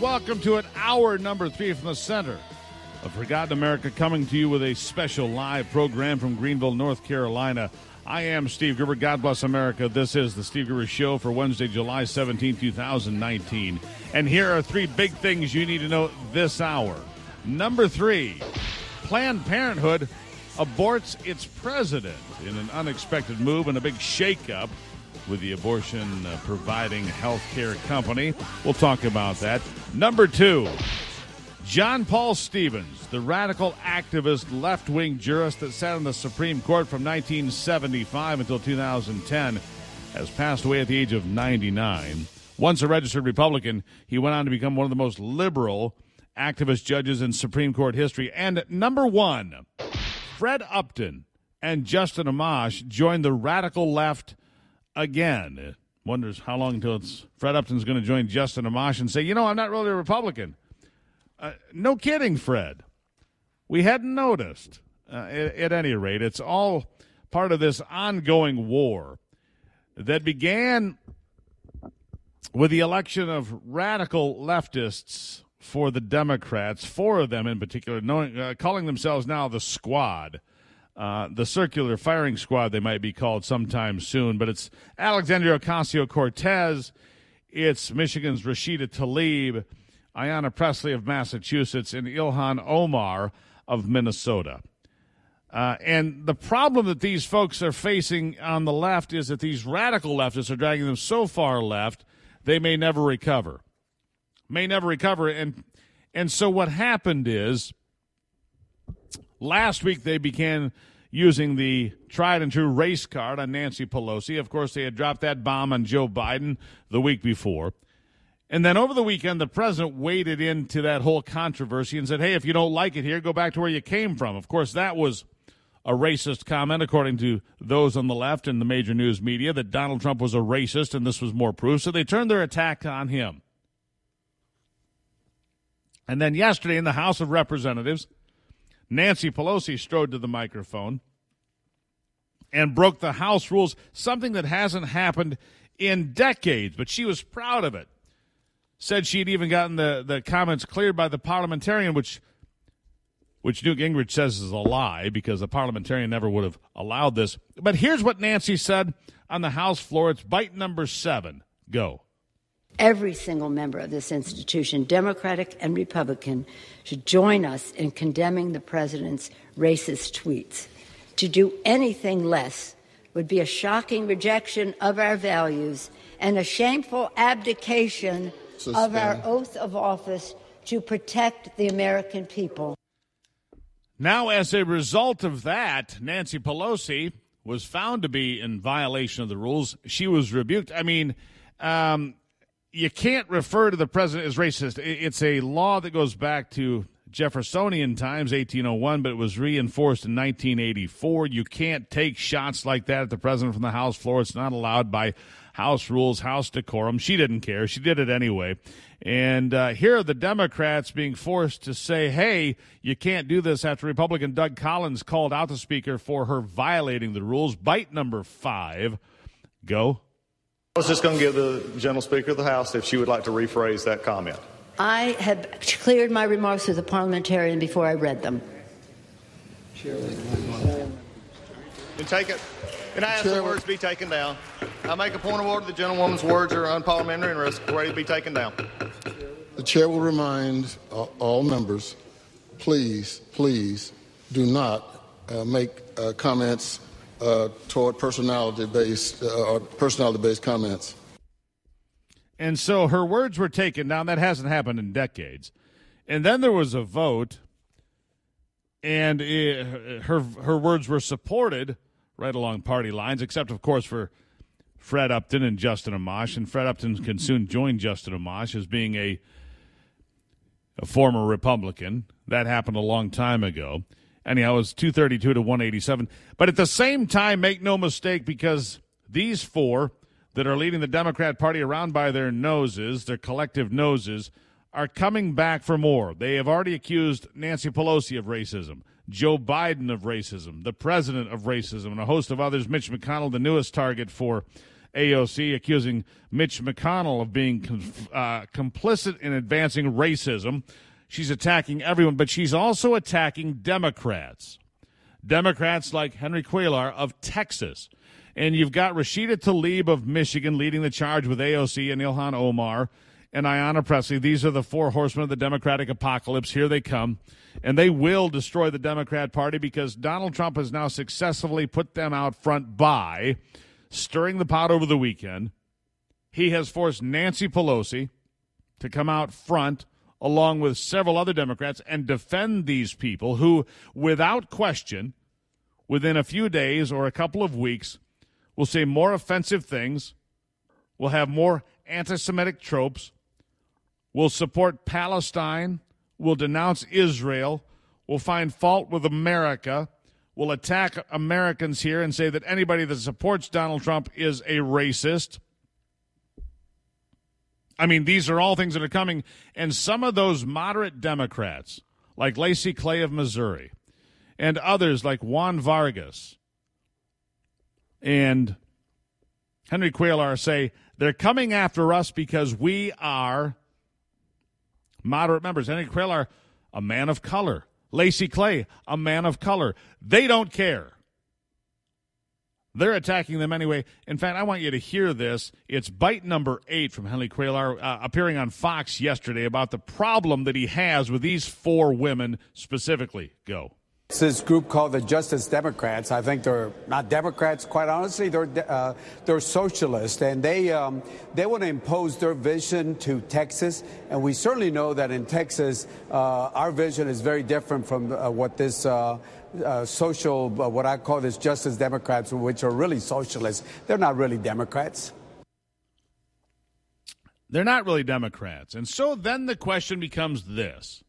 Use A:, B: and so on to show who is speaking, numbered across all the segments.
A: welcome to it, hour number 3 from the center of Forgotten America, coming to you with a special live program from Greenville, North Carolina. I am Steve Gerber. God bless America. This is the Steve Gerber Show for Wednesday, July 17, 2019. And here are 3 big things you need to know this hour. Number 3, Planned Parenthood aborts its president in an unexpected move and a big shakeup with the abortion-providing health care company. We'll talk about that. Number 2, John Paul Stevens, the radical activist left-wing jurist that sat on the Supreme Court from 1975 until 2010, has passed away at the age of 99. Once a registered Republican, he went on to become one of the most liberal activist judges in Supreme Court history. And number 1, Fred Upton and Justin Amash joined the radical left again. Wonders how long until Fred Upton's going to join Justin Amash and say, you know, I'm not really a Republican. No kidding, Fred. We hadn't noticed. At any rate, it's all part of this ongoing war that began with the election of radical leftists for the Democrats, 4 of them in particular, calling themselves now the Squad. The circular firing squad, they might be called sometime soon, but it's Alexandria Ocasio-Cortez, it's Michigan's Rashida Tlaib, Ayanna Pressley of Massachusetts, and Ilhan Omar of Minnesota. And the problem that these folks are facing on the left is that these radical leftists are dragging them so far left, they may never recover. And so what happened is, last week they began using the tried-and-true race card on Nancy Pelosi. Of course, they had dropped that bomb on Joe Biden the week before. And then over the weekend, the president waded into that whole controversy and said, hey, if you don't like it here, go back to where you came from. Of course, that was a racist comment, according to those on the left and the major news media, that Donald Trump was a racist, and this was more proof. So they turned their attack on him. And then yesterday in the House of Representatives, Nancy Pelosi strode to the microphone and broke the House rules, something that hasn't happened in decades, but she was proud of it. Said she'd even gotten the comments cleared by the parliamentarian, which Newt Gingrich says is a lie because the parliamentarian never would have allowed this. But here's what Nancy said on the House floor. It's bite number 7. Go.
B: Every single member of this institution, Democratic and Republican, should join us in condemning the president's racist tweets. To do anything less would be a shocking rejection of our values and a shameful abdication of our oath of office to protect the American people.
A: Now, as a result of that, Nancy Pelosi was found to be in violation of the rules. She was rebuked. I mean, you can't refer to the president as racist. It's a law that goes back to Jeffersonian times, 1801, but it was reinforced in 1984. You can't take shots like that at the president from the House floor. It's not allowed by House rules, House decorum. She didn't care. She did it anyway. And here are the Democrats being forced to say, hey, you can't do this after Republican Doug Collins called out the speaker for her violating the rules. Bite number 5. Go.
C: I was just going to give the General Speaker of the House if she would like to rephrase that comment.
B: I have cleared my remarks with the parliamentarian before I read them.
C: And take it. And I ask the words be taken down. I make a point of order. The gentlewoman's words are unparliamentary and are ready to be taken down.
D: The chair will remind all members, please do not make comments toward personality-based comments.
A: And so her words were taken down. That hasn't happened in decades. And then there was a vote, and her words were supported right along party lines, except, of course, for Fred Upton and Justin Amash. And Fred Upton can soon join Justin Amash as being a former Republican. That happened a long time ago. Anyhow, it was 232 to 187. But at the same time, make no mistake, because these 4 that are leading the Democrat Party around by their noses, their collective noses, are coming back for more. They have already accused Nancy Pelosi of racism, Joe Biden of racism, the president of racism, and a host of others. Mitch McConnell, the newest target for AOC, accusing Mitch McConnell of being complicit in advancing racism. She's attacking everyone, but she's also attacking Democrats. Democrats like Henry Cuellar of Texas. And you've got Rashida Tlaib of Michigan leading the charge with AOC and Ilhan Omar and Ayanna Pressley. These are the four horsemen of the Democratic apocalypse. Here they come. And they will destroy the Democrat Party because Donald Trump has now successfully put them out front by stirring the pot over the weekend. He has forced Nancy Pelosi to come out front along with several other Democrats and defend these people who, without question, within a few days or a couple of weeks, will say more offensive things, will have more anti-Semitic tropes, will support Palestine, will denounce Israel, will find fault with America, will attack Americans here and say that anybody that supports Donald Trump is a racist. I mean, these are all things that are coming. And some of those moderate Democrats, like Lacey Clay of Missouri, and others like Juan Vargas and Henry Cuellar, say they're coming after us because we are moderate members. Henry Cuellar, a man of color. Lacey Clay, a man of color. They don't care. They're attacking them anyway. In fact, I want you to hear this. It's bite number 8 from Henry Cuellar appearing on Fox yesterday about the problem that he has with these four women specifically. Go.
E: It's this group called the Justice Democrats. I think they're not Democrats, quite honestly. They're socialists, and they want to impose their vision to Texas. And we certainly know that in Texas, our vision is very different from what this social, what I call this Justice Democrats, which are really socialists. They're not really Democrats.
A: They're not really Democrats. And so then the question becomes this.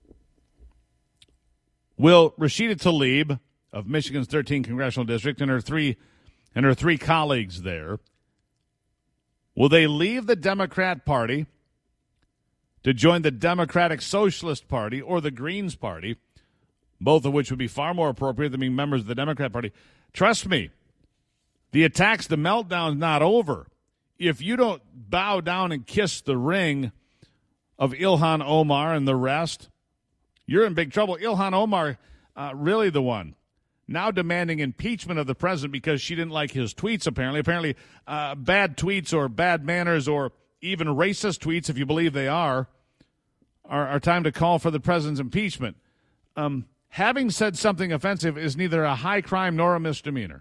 A: Will Rashida Tlaib of Michigan's 13th congressional district and her three colleagues there, will they leave the Democrat Party to join the Democratic Socialist Party or the Greens Party, both of which would be far more appropriate than being members of the Democrat Party? Trust me, the attacks, the meltdown's not over. If you don't bow down and kiss the ring of Ilhan Omar and the rest, you're in big trouble. Ilhan Omar, really the one, now demanding impeachment of the president because she didn't like his tweets, apparently. Apparently, bad tweets or bad manners or even racist tweets, if you believe they are time to call for the president's impeachment. Having said something offensive is neither a high crime nor a misdemeanor.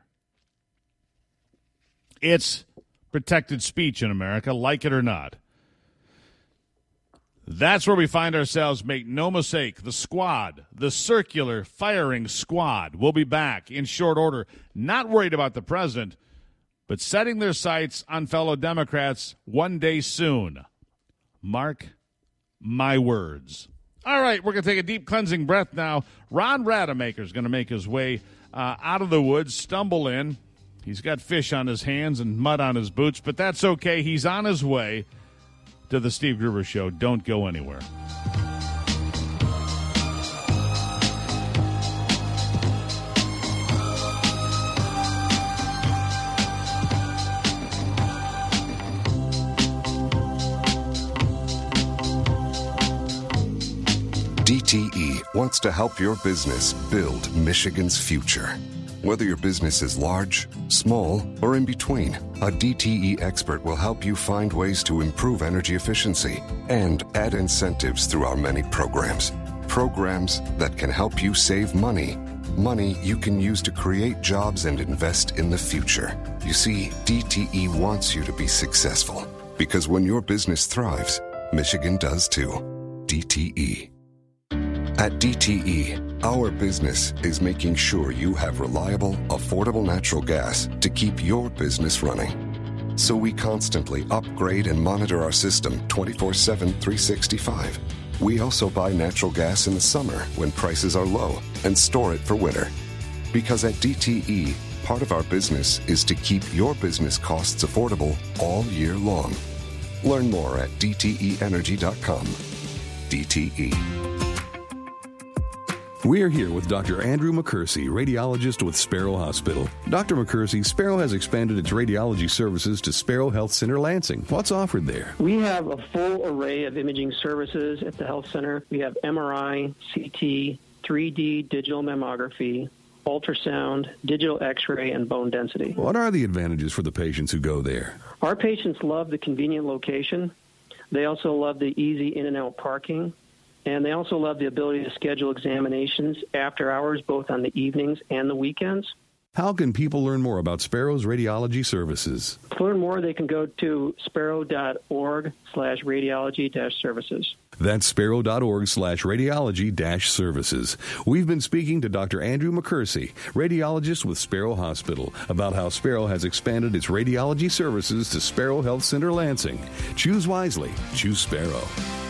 A: It's protected speech in America, like it or not. That's where we find ourselves. Make no mistake, the squad, the circular firing squad, will be back in short order, not worried about the president, but setting their sights on fellow Democrats one day soon. Mark my words. All right, we're going to take a deep cleansing breath now. Ron Rademacher is going to make his way out of the woods, stumble in. He's got fish on his hands and mud on his boots, but that's okay. He's on his way to the Steve Gruber Show. Don't go anywhere.
F: DTE wants to help your business build Michigan's future. Whether your business is large, small, or in between, a DTE expert will help you find ways to improve energy efficiency and add incentives through our many programs. Programs that can help you save money. Money you can use to create jobs and invest in the future. You see, DTE wants you to be successful because when your business thrives, Michigan does too. DTE. At DTE, our business is making sure you have reliable, affordable natural gas to keep your business running. So we constantly upgrade and monitor our system 24/7, 365. We also buy natural gas in the summer when prices are low and store it for winter. Because at DTE, part of our business is to keep your business costs affordable all year long. Learn more at DTEenergy.com. DTE.
G: We're here with Dr. Andrew McCursey, radiologist with Sparrow Hospital. Dr. McCursey, Sparrow has expanded its radiology services to Sparrow Health Center Lansing. What's offered there?
H: We have a full array of imaging services at the health center. We have MRI, CT, 3D digital mammography, ultrasound, digital x-ray, and bone density.
G: What are the advantages for the patients who go there?
H: Our patients love the convenient location. They also love the easy in and out parking. And they also love the ability to schedule examinations after hours, both on the evenings and the weekends.
G: How can people learn more about Sparrow's radiology services?
H: To learn more, they can go to sparrow.org/radiology-services.
G: That's sparrow.org/radiology-services. We've been speaking to Dr. Andrew McCursey, radiologist with Sparrow Hospital, about how Sparrow has expanded its radiology services to Sparrow Health Center Lansing. Choose wisely. Choose Sparrow.